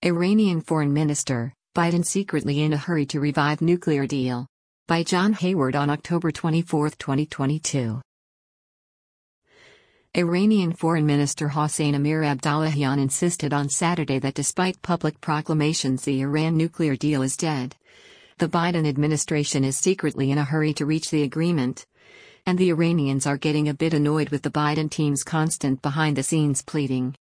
Iranian Foreign Minister, Biden secretly in a hurry to revive nuclear deal. By John Hayward on October 24, 2022. Iranian Foreign Minister Hossein Amir-Abdollahian insisted on Saturday that despite public proclamations the Iran nuclear deal is dead, the Biden administration is secretly in a hurry to reach the agreement, and the Iranians are getting a bit annoyed with the Biden team's constant behind-the-scenes pleading.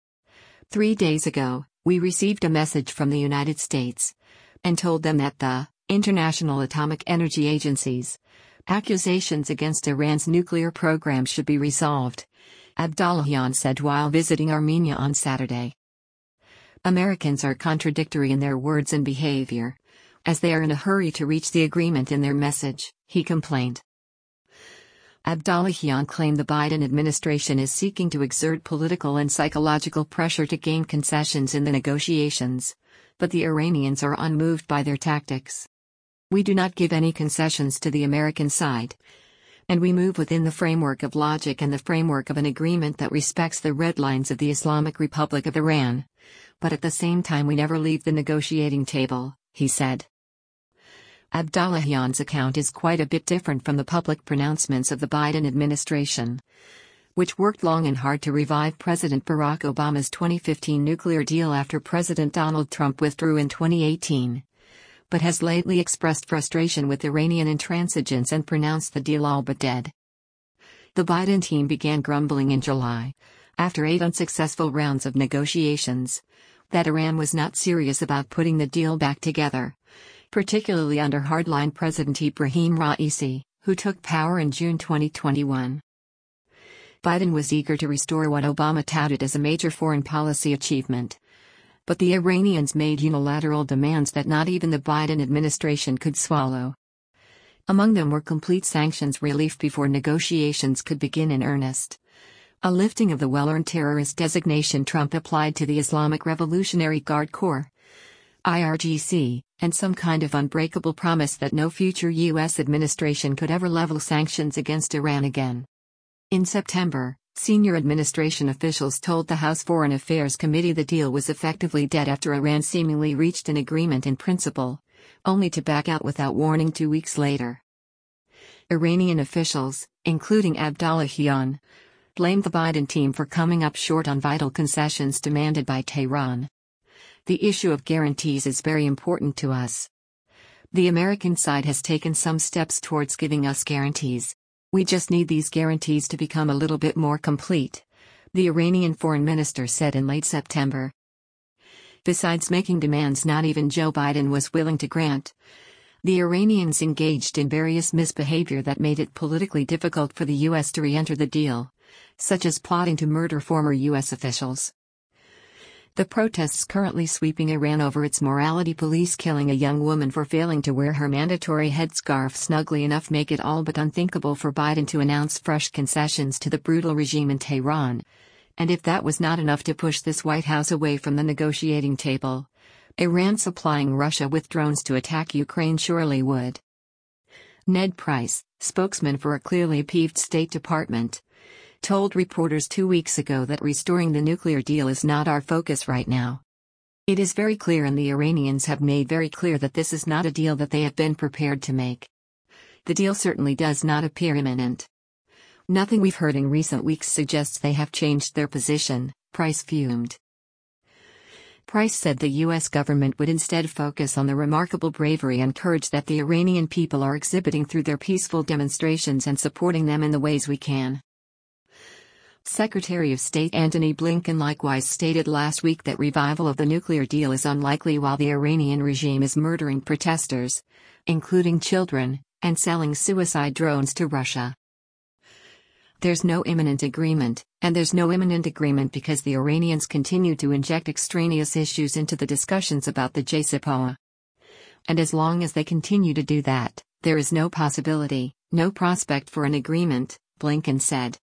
3 days ago, we received a message from the United States and told them that the International Atomic Energy Agency's accusations against Iran's nuclear program should be resolved, Abdollahian said while visiting Armenia on Saturday. Americans are contradictory in their words and behavior, as they are in a hurry to reach the agreement in their message, he complained. Abdollahian claimed the Biden administration is seeking to exert political and psychological pressure to gain concessions in the negotiations, but the Iranians are unmoved by their tactics. We do not give any concessions to the American side, and we move within the framework of logic and the framework of an agreement that respects the red lines of the Islamic Republic of Iran, but at the same time we never leave the negotiating table, he said. Abdollahian's account is quite a bit different from the public pronouncements of the Biden administration, which worked long and hard to revive President Barack Obama's 2015 nuclear deal after President Donald Trump withdrew in 2018, but has lately expressed frustration with Iranian intransigence and pronounced the deal all but dead. The Biden team began grumbling in July, after 8 unsuccessful rounds of negotiations, that Iran was not serious about putting the deal back together, particularly under hardline President Ibrahim Raisi, who took power in June 2021. Biden was eager to restore what Obama touted as a major foreign policy achievement, but the Iranians made unilateral demands that not even the Biden administration could swallow. Among them were complete sanctions relief before negotiations could begin in earnest, a lifting of the well-earned terrorist designation Trump applied to the Islamic Revolutionary Guard Corps, IRGC, and some kind of unbreakable promise that no future U.S. administration could ever level sanctions against Iran again. In September, senior administration officials told the House Foreign Affairs Committee the deal was effectively dead after Iran seemingly reached an agreement in principle, only to back out without warning 2 weeks later. Iranian officials, including Abdollahian, blamed the Biden team for coming up short on vital concessions demanded by Tehran. The issue of guarantees is very important to us. The American side has taken some steps towards giving us guarantees. We just need these guarantees to become a little bit more complete, the Iranian foreign minister said in late September. Besides making demands not even Joe Biden was willing to grant, the Iranians engaged in various misbehavior that made it politically difficult for the U.S. to re-enter the deal, such as plotting to murder former U.S. officials. The protests currently sweeping Iran over its morality police killing a young woman for failing to wear her mandatory headscarf snugly enough make it all but unthinkable for Biden to announce fresh concessions to the brutal regime in Tehran. And if that was not enough to push this White House away from the negotiating table, Iran supplying Russia with drones to attack Ukraine surely would. Ned Price, spokesman for a clearly peeved State Department, told reporters 2 weeks ago that restoring the nuclear deal is not our focus right now. It is very clear and the Iranians have made very clear that this is not a deal that they have been prepared to make. The deal certainly does not appear imminent. Nothing we've heard in recent weeks suggests they have changed their position, Price fumed. Price said the U.S. government would instead focus on the remarkable bravery and courage that the Iranian people are exhibiting through their peaceful demonstrations and supporting them in the ways we can. Secretary of State Antony Blinken likewise stated last week that revival of the nuclear deal is unlikely while the Iranian regime is murdering protesters, including children, and selling suicide drones to Russia. There's no imminent agreement, and there's no imminent agreement because the Iranians continue to inject extraneous issues into the discussions about the JCPOA. And as long as they continue to do that, there is no possibility, no prospect for an agreement, Blinken said.